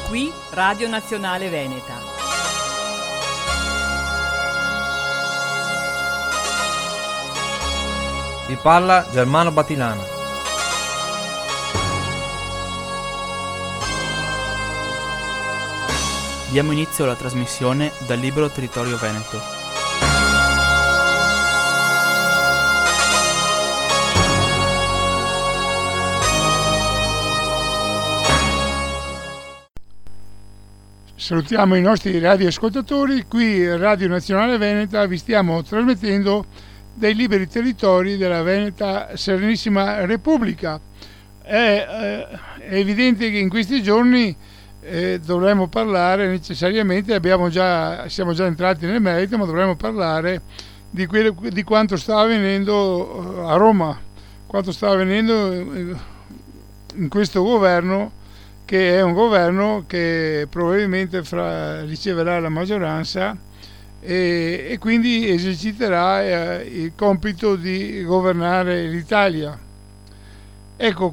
Qui Radio Nazionale Veneta. Vi parla Germano Batilana. Diamo inizio alla trasmissione dal Libero Territorio Veneto. Salutiamo i nostri radioascoltatori, qui Radio Nazionale Veneta vi stiamo trasmettendo dai liberi territori della Veneta Serenissima Repubblica. È evidente che in questi giorni dovremmo parlare necessariamente, siamo già entrati nel merito, ma dovremmo parlare di quanto sta avvenendo a Roma, quanto sta avvenendo in questo governo, che è un governo che probabilmente riceverà la maggioranza e quindi eserciterà il compito di governare l'Italia. Ecco,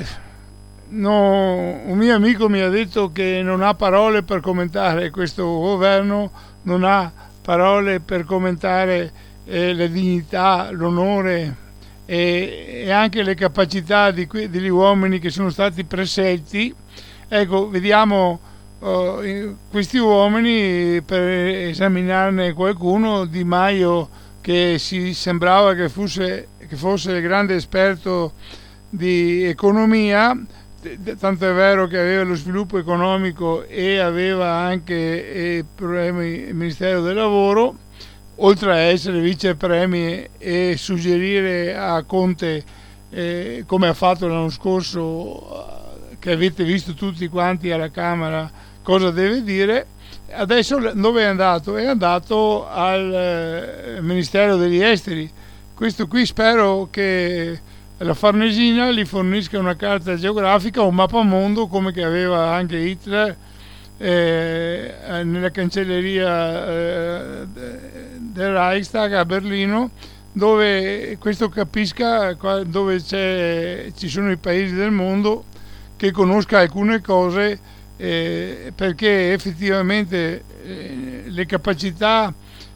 un mio amico mi ha detto che non ha parole per commentare questo governo, non ha parole per commentare la dignità, l'onore e anche le capacità degli uomini che sono stati prescelti. Ecco, vediamo questi uomini, per esaminarne qualcuno. Di Maio, che si sembrava che fosse il grande esperto di economia, tanto è vero che aveva lo sviluppo economico e aveva anche il Ministero del Lavoro, oltre a essere vice premier e suggerire a Conte, come ha fatto l'anno scorso, che avete visto tutti quanti alla Camera, cosa deve dire. Adesso dove è andato? È andato al Ministero degli Esteri. Questo qui spero che la Farnesina gli fornisca una carta geografica, un mappamondo come che aveva anche Hitler nella cancelleria del Reichstag a Berlino, dove questo capisca dove ci sono i paesi del mondo, che conosca alcune cose, perché effettivamente le capacità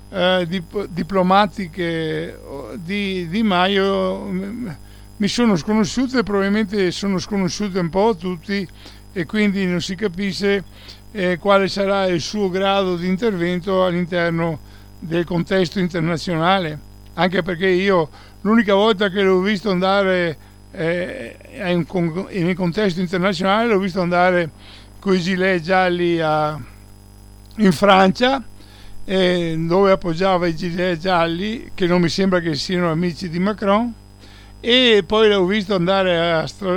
diplomatiche di Maio mi sono sconosciute, probabilmente sono sconosciute un po' a tutti, e quindi non si capisce quale sarà il suo grado di intervento all'interno del contesto internazionale, anche perché io l'unica volta che l'ho visto andare in un contesto internazionale l'ho visto andare con i gilet gialli in Francia, dove appoggiava i gilet gialli, che non mi sembra che siano amici di Macron, e poi l'ho visto andare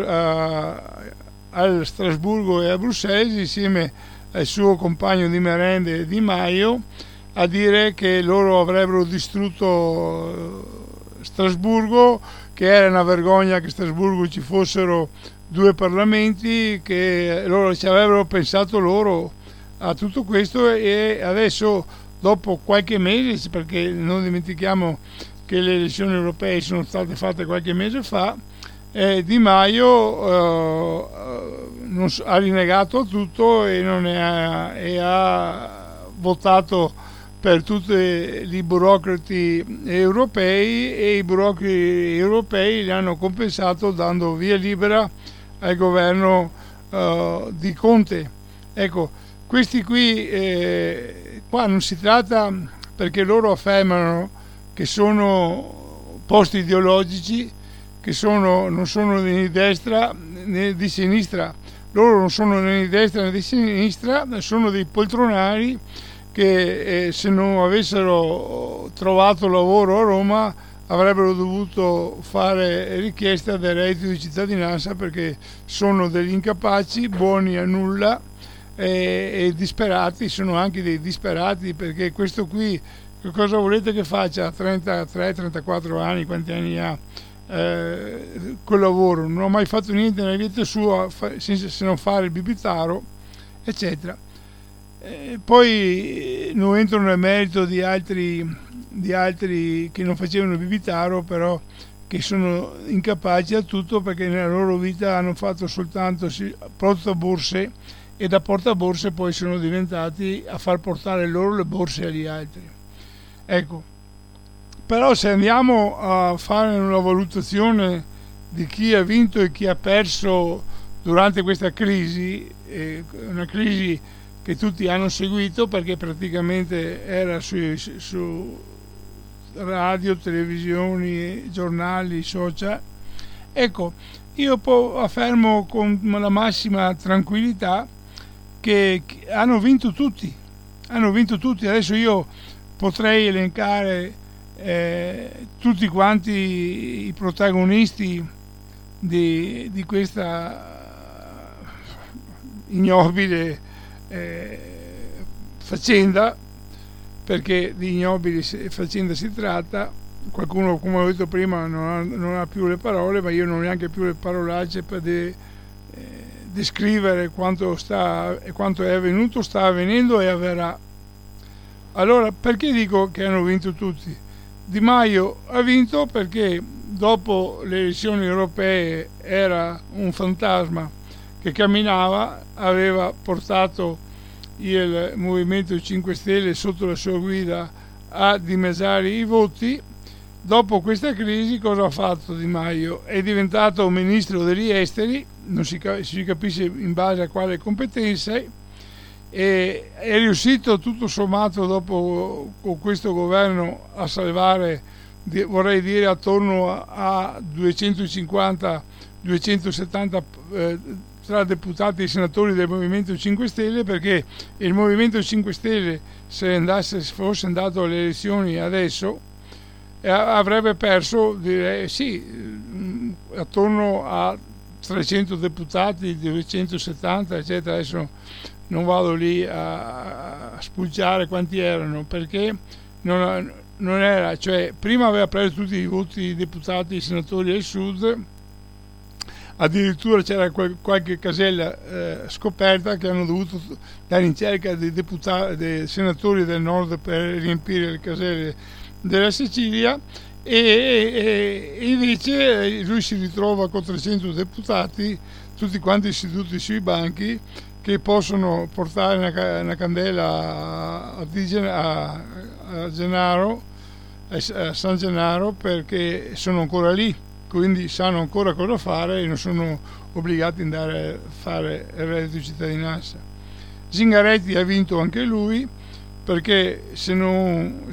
a Strasburgo e a Bruxelles insieme al suo compagno di merende Di Maio, a dire che loro avrebbero distrutto Strasburgo, che era una vergogna che a Strasburgo ci fossero due parlamenti, che loro ci avrebbero pensato loro a tutto questo. E adesso, dopo qualche mese, perché non dimentichiamo che le elezioni europee sono state fatte qualche mese fa, Di Maio ha rinnegato a tutto e ha votato per tutti i burocrati europei, e i burocrati europei li hanno compensato dando via libera al governo di Conte. Ecco, questi qui qua non si tratta, perché loro affermano che sono posti ideologici, che non sono né di destra né di sinistra. Loro non sono né di destra né di sinistra, sono dei poltronari che se non avessero trovato lavoro a Roma avrebbero dovuto fare richiesta del reddito di cittadinanza, perché sono degli incapaci, buoni a nulla e disperati. Sono anche dei disperati, perché questo qui, che cosa volete che faccia a 33-34 anni, quanti anni ha, col lavoro? Non ha mai fatto niente nella vita sua se non fare il bibitaro, eccetera. Poi non entro nel merito di altri che non facevano bibitaro, però che sono incapaci a tutto, perché nella loro vita hanno fatto soltanto borse e da portaborse poi sono diventati a far portare loro le borse agli altri. Ecco, però se andiamo a fare una valutazione di chi ha vinto e chi ha perso durante questa crisi, una crisi che tutti hanno seguito perché praticamente era su radio, televisioni, giornali, social. Ecco, io affermo con la massima tranquillità che hanno vinto tutti. Adesso io potrei elencare tutti quanti i protagonisti di questa ignobile faccenda, perché di ignobile faccenda si tratta. Qualcuno, come ho detto prima, non ha più le parole, ma io non ho neanche più le parolacce per descrivere quanto è avvenuto, sta avvenendo e avverrà. Allora, perché dico che hanno vinto tutti? Di Maio ha vinto perché dopo le elezioni europee era un fantasma che camminava, aveva portato il Movimento 5 Stelle sotto la sua guida a dimezzare i voti. Dopo questa crisi cosa ha fatto Di Maio? È diventato ministro degli esteri, non si capisce in base a quale competenze, e è riuscito tutto sommato dopo con questo governo a salvare, vorrei dire, attorno a 250-270 tra deputati e senatori del Movimento 5 Stelle, perché il Movimento 5 Stelle, se fosse andato alle elezioni adesso, avrebbe perso, direi, sì, attorno a 300 deputati, 270 eccetera. Adesso non vado lì a spulciare quanti erano, perché non era, cioè prima aveva preso tutti i voti di deputati e senatori del sud, addirittura c'era qualche casella scoperta che hanno dovuto dare in cerca dei senatori del nord per riempire le caselle della Sicilia, e invece lui si ritrova con 300 deputati tutti quanti seduti sui banchi che possono portare una candela a Gennaro, a San Gennaro, perché sono ancora lì, quindi sanno ancora cosa fare e non sono obbligati ad andare a fare il reddito di cittadinanza. Zingaretti ha vinto anche lui, perché se non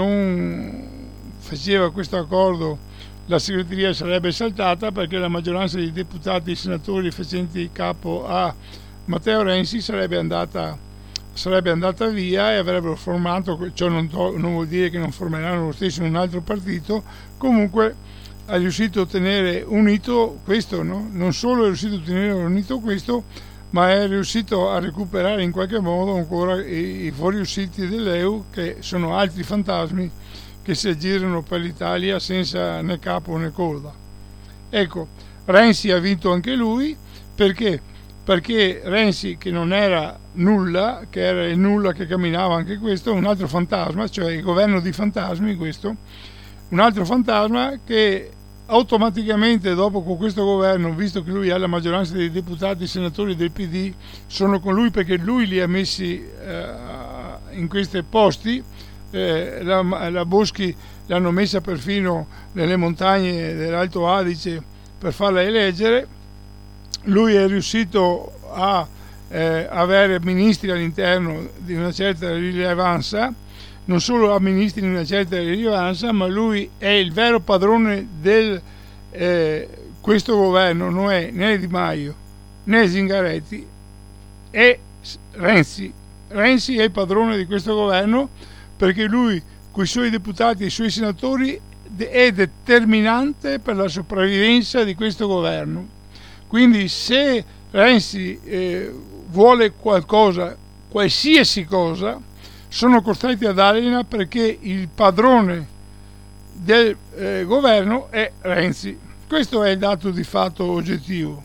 faceva questo accordo la segreteria sarebbe saltata, perché la maggioranza dei deputati e senatori facenti capo a Matteo Renzi sarebbe andata via e avrebbero formato, ciò non vuol dire che non formeranno lo stesso in un altro partito. Comunque è riuscito a tenere unito questo, no? Non solo è riuscito a tenere unito questo, ma è riuscito a recuperare in qualche modo ancora i fuoriusciti dell'EU, che sono altri fantasmi che si aggirano per l'Italia senza né capo né coda. Ecco, Renzi ha vinto anche lui, perché Renzi, che non era nulla, che era il nulla che camminava, anche questo, un altro fantasma, cioè il governo di fantasmi, questo, un altro fantasma che automaticamente dopo con questo governo, visto che lui ha la maggioranza dei deputati e senatori del PD, sono con lui perché lui li ha messi in questi posti. La Boschi l'hanno messa perfino nelle montagne dell'Alto Adige per farla eleggere. Lui è riuscito a avere ministri all'interno di una certa rilevanza, non solo a ministri di una certa rilevanza, ma lui è il vero padrone del questo governo, non è né Di Maio né Zingaretti, è Renzi. Renzi è il padrone di questo governo, perché lui con i suoi deputati e i suoi senatori è determinante per la sopravvivenza di questo governo. Quindi se Renzi vuole qualcosa, qualsiasi cosa, sono costretti ad dargliela, perché il padrone del governo è Renzi. Questo è il dato di fatto oggettivo.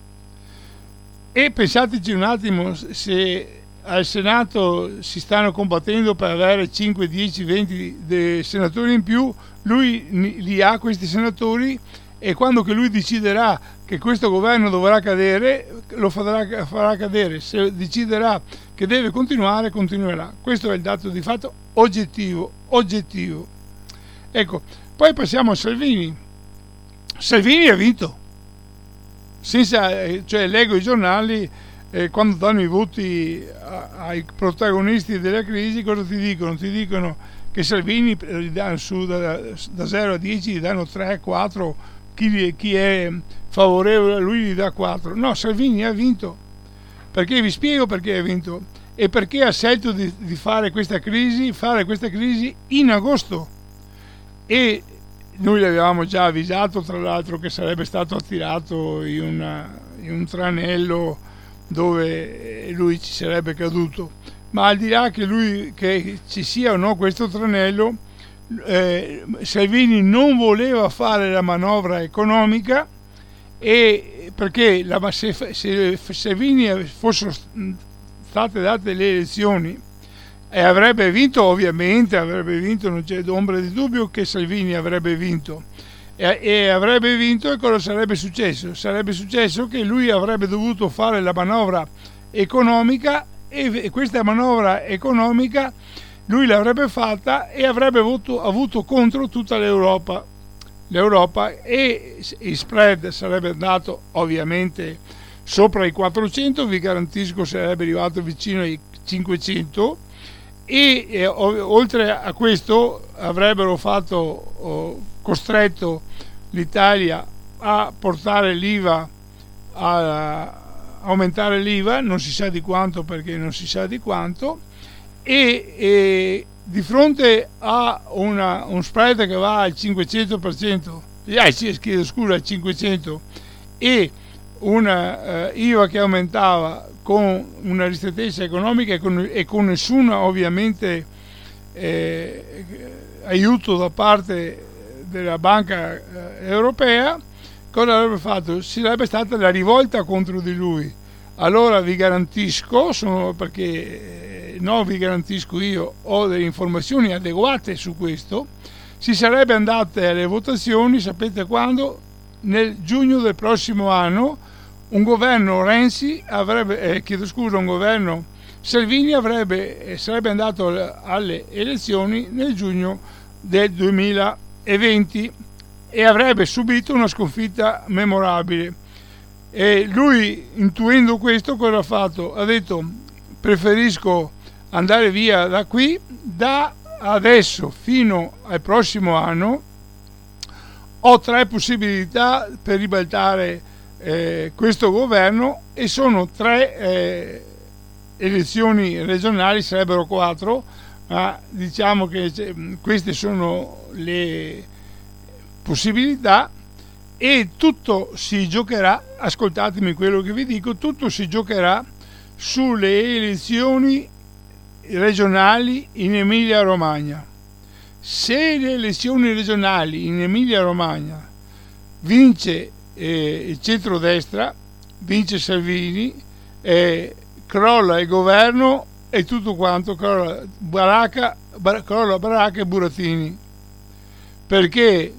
E pensateci un attimo, se al Senato si stanno combattendo per avere 5, 10, 20 senatori in più, lui li ha questi senatori e quando che lui deciderà che questo governo dovrà cadere, lo farà cadere. Se deciderà che deve continuare, continuerà. Questo è il dato di fatto oggettivo. Ecco, poi passiamo a Salvini. Salvini ha vinto, cioè leggo i giornali, quando danno i voti ai protagonisti della crisi, cosa ti dicono? Ti dicono che Salvini gli danno su da 0 a 10, gli danno 3, 4, chi è favorevole a lui gli dà 4. No, Salvini ha vinto. Perché? Vi spiego perché ha vinto. E perché ha scelto di fare questa crisi in agosto. E noi l'avevamo già avvisato, tra l'altro, che sarebbe stato attirato in un tranello dove lui ci sarebbe caduto. Ma al di là che ci sia o no questo tranello, Salvini non voleva fare la manovra economica, e perché se Salvini fossero state date le elezioni e avrebbe vinto, ovviamente non c'è ombra di dubbio che Salvini avrebbe vinto, e avrebbe vinto, e cosa sarebbe successo? Sarebbe successo che lui avrebbe dovuto fare la manovra economica, e questa manovra economica lui l'avrebbe fatta e avrebbe avuto contro tutta l'Europa, e il spread sarebbe andato ovviamente sopra i 400, vi garantisco sarebbe arrivato vicino ai 500, e oltre a questo avrebbero costretto l'Italia a portare l'IVA, a aumentare l'IVA, non si sa di quanto, e di fronte a un spread che va al 500%, al 500, e una IVA che aumentava con una ristrettezza economica e con nessuna ovviamente aiuto da parte della Banca Europea, cosa avrebbe fatto? Sarebbe stata la rivolta contro di lui. Allora vi garantisco, vi garantisco io, ho delle informazioni adeguate su questo, si sarebbe andate alle votazioni, sapete quando? Nel giugno del prossimo anno. Un governo Salvini sarebbe andato alle elezioni nel giugno del 2020 e avrebbe subito una sconfitta memorabile. E lui, intuendo questo, cosa ha fatto? Ha detto: preferisco andare via da qui, da adesso fino al prossimo anno ho 3 possibilità per ribaltare questo governo, e sono 3 elezioni regionali, sarebbero 4, ma diciamo che queste sono le possibilità, e tutto si giocherà, ascoltatemi quello che vi dico, tutto si giocherà sulle elezioni regionali in Emilia-Romagna. Se le elezioni regionali in Emilia-Romagna vince il centrodestra, vince Salvini, crolla il governo e tutto quanto, crolla Baracca e Burattini, perché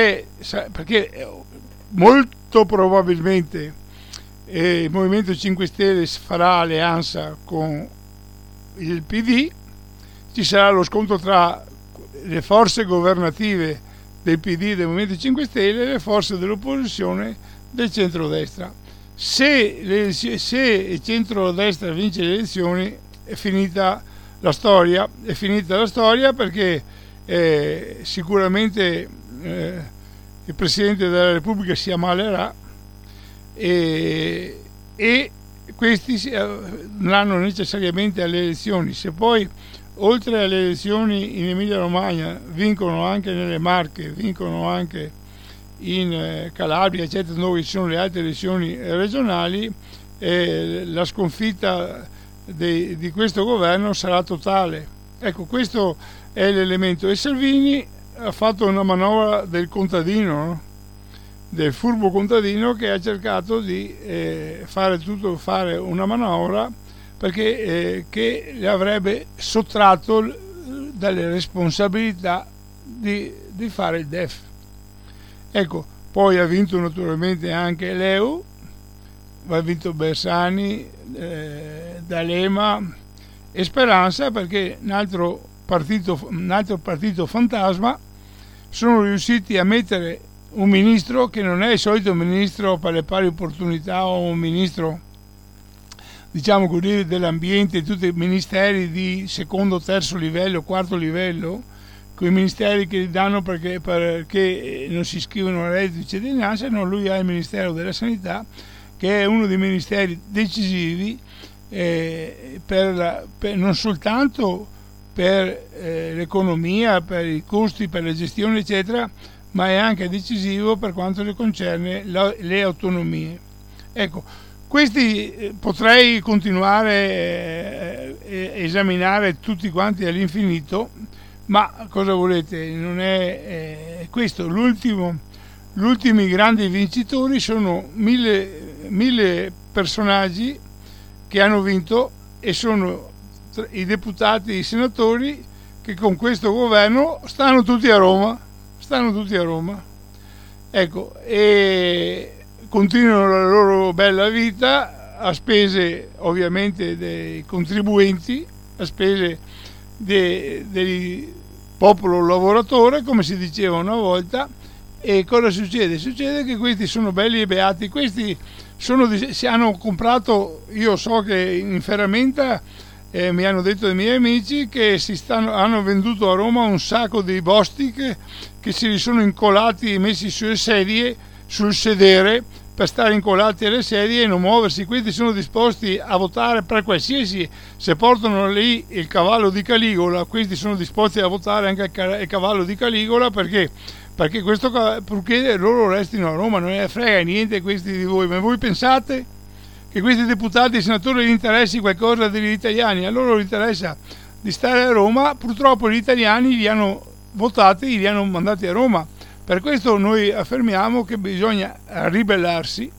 molto probabilmente il Movimento 5 Stelle farà alleanza con il PD, ci sarà lo scontro tra le forze governative del PD, del Movimento 5 Stelle, e le forze dell'opposizione del centrodestra. Se il centrodestra vince le elezioni, è finita la storia, perché sicuramente il Presidente della Repubblica si ammalerà, e questi andranno necessariamente alle elezioni. Se poi oltre alle elezioni in Emilia-Romagna vincono anche nelle Marche, vincono anche in Calabria, eccetera, dove ci sono le altre elezioni regionali, la sconfitta di questo governo sarà totale. Ecco, questo è l'elemento. E Salvini ha fatto una manovra del contadino, no? Del furbo contadino, che ha cercato di fare una manovra perché che le avrebbe sottratto dalle responsabilità di fare il DEF. Ecco, poi ha vinto naturalmente anche Leu, ha vinto Bersani, D'Alema e Speranza, perché un altro partito fantasma sono riusciti a mettere un ministro che non è il solito ministro per le pari opportunità o un ministro, diciamo così, dell'ambiente, tutti i ministeri di secondo, terzo livello, quarto livello, quei ministeri che li danno perché non si iscrivono al reddito di cittadinanza. No, lui ha il Ministero della Sanità, che è uno dei ministeri decisivi non soltanto per l'economia, per i costi, per la gestione eccetera, ma è anche decisivo per quanto concerne le autonomie. Ecco, questi potrei continuare a esaminare tutti quanti all'infinito, ma cosa volete, non è questo. Gli ultimi grandi vincitori sono mille personaggi che hanno vinto, e sono i deputati e i senatori che con questo governo stanno tutti a Roma, ecco, e continuano la loro bella vita a spese ovviamente dei contribuenti, a spese del popolo lavoratore, come si diceva una volta. E cosa succede? Succede che questi sono belli e beati, questi si hanno comprato, io so che in ferramenta mi hanno detto i miei amici che hanno venduto a Roma un sacco di Bostik che si sono incolati, messi sulle sedie, sul sedere, per stare incolati alle sedie e non muoversi. Questi sono disposti a votare per qualsiasi, se portano lì il cavallo di Caligola, questi sono disposti a votare anche il cavallo di Caligola, perché purché loro restino a Roma, non ne frega niente questi di voi. Ma voi pensate che questi deputati e senatori gli interessi qualcosa degli italiani? A loro interessa di stare a Roma. Purtroppo gli italiani li hanno votati, li hanno mandati a Roma. Per questo noi affermiamo che bisogna ribellarsi.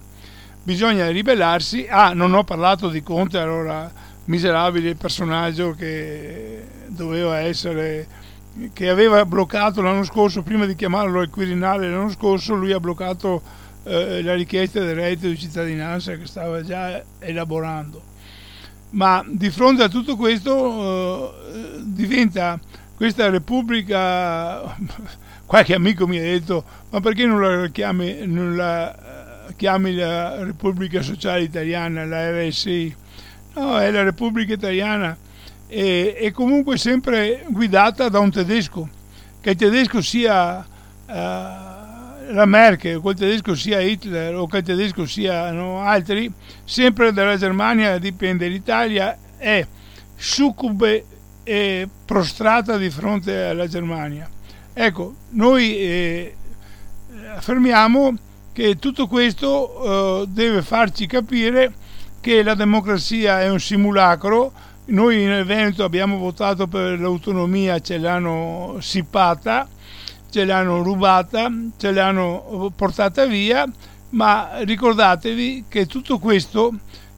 Non ho parlato di Conte, allora, miserabile personaggio che doveva essere, che aveva bloccato l'anno scorso, prima di chiamarlo al Quirinale l'anno scorso, lui ha bloccato la richiesta del reddito di cittadinanza che stava già elaborando. Ma di fronte a tutto questo diventa questa Repubblica, qualche amico mi ha detto: ma perché non la chiami la Repubblica Sociale Italiana, la RSI? No, è la Repubblica Italiana, e comunque sempre guidata da un tedesco, che il tedesco sia la Merkel, che il tedesco sia Hitler o che il tedesco siano altri, sempre dalla Germania dipende. L'Italia è succube e prostrata di fronte alla Germania. Ecco, noi affermiamo che tutto questo deve farci capire che la democrazia è un simulacro. Noi in Veneto abbiamo votato per l'autonomia, ce l'hanno sippata, ce l'hanno rubata, ce l'hanno portata via, ma ricordatevi che tutto questo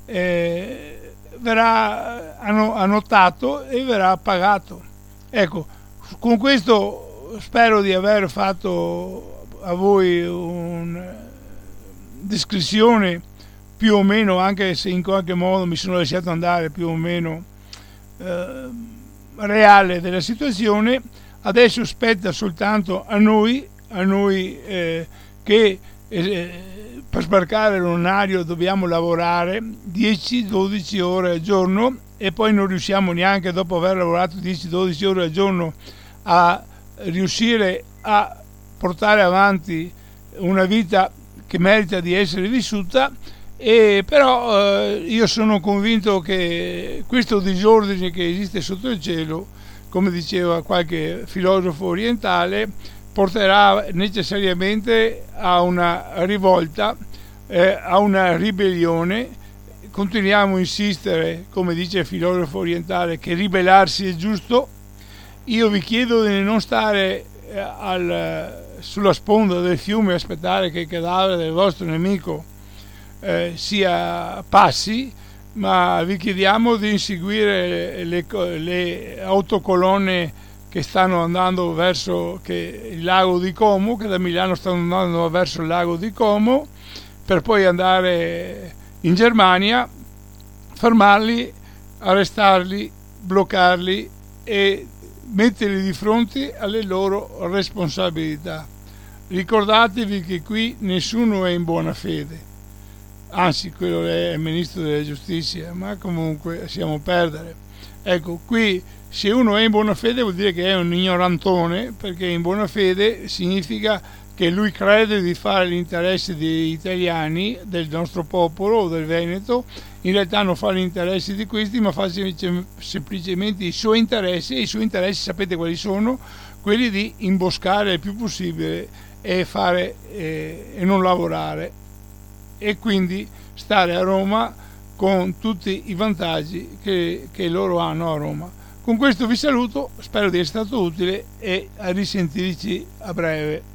verrà annotato e verrà pagato. Ecco, con questo spero di aver fatto a voi una descrizione più o meno, anche se in qualche modo mi sono lasciato andare, più o meno reale della situazione. Adesso spetta soltanto a noi che per sbarcare l'orario dobbiamo lavorare 10-12 ore al giorno, e poi non riusciamo neanche, dopo aver lavorato 10-12 ore al giorno, a riuscire a portare avanti una vita che merita di essere vissuta. E però io sono convinto che questo disordine che esiste sotto il cielo, come diceva qualche filosofo orientale, porterà necessariamente a una rivolta, a una ribellione. Continuiamo a insistere, come dice il filosofo orientale, che ribellarsi è giusto. Io vi chiedo di non stare sulla sponda del fiume a aspettare che il cadavere del vostro nemico passi, ma vi chiediamo di inseguire le autocolonne che stanno andando verso il lago di Como, che da Milano stanno andando verso il lago di Como, per poi andare in Germania, fermarli, arrestarli, bloccarli e metterli di fronte alle loro responsabilità. Ricordatevi che qui nessuno è in buona fede, anzi quello è il ministro della giustizia, ma comunque lasciamo perdere. Ecco, qui se uno è in buona fede vuol dire che è un ignorantone, perché in buona fede significa che lui crede di fare l'interesse degli italiani, del nostro popolo o del Veneto. In realtà non fa gli interessi di questi, ma fa semplicemente i suoi interessi, e i suoi interessi sapete quali sono? Quelli di imboscare il più possibile e fare e non lavorare, e quindi stare a Roma con tutti i vantaggi che loro hanno a Roma. Con questo vi saluto, spero di essere stato utile e a risentirci a breve.